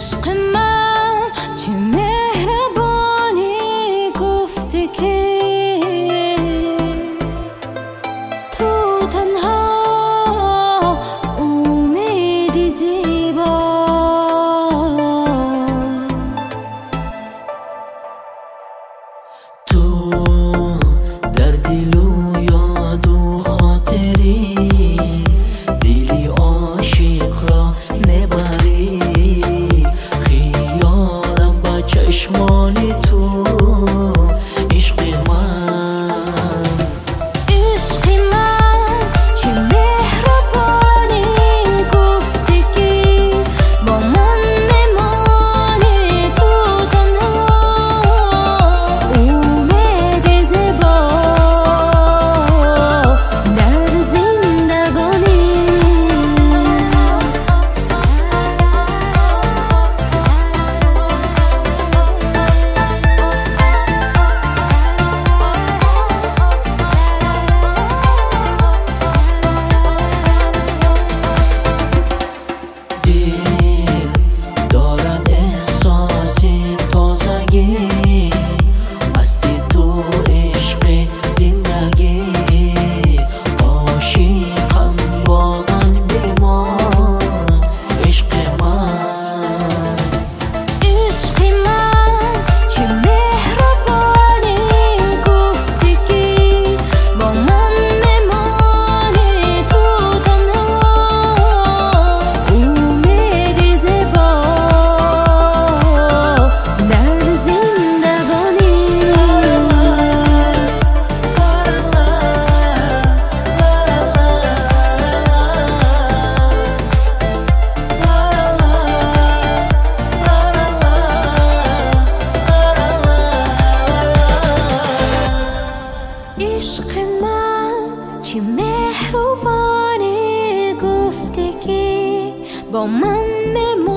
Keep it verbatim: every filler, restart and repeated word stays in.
عشق من چه مهربانی گفته که تو تنها امیدی زیبا. تو در دل و یاد و خاطری دلی عاشق را نبری، خیالم با چشمان تو عشق من. عشق من چه مهربانی گفته که با من میمانی تو تنها امید زیبا در زندگانی. دارد احساسی تازگی، مستی تو عشق زندگی، عاشقم با من بمان عشق من. عشق من چه مهربانی گفته که با من میمانی تو تنها امید زیبا در زندگانی. عشق من چه مهربانی گفته که با من میمانی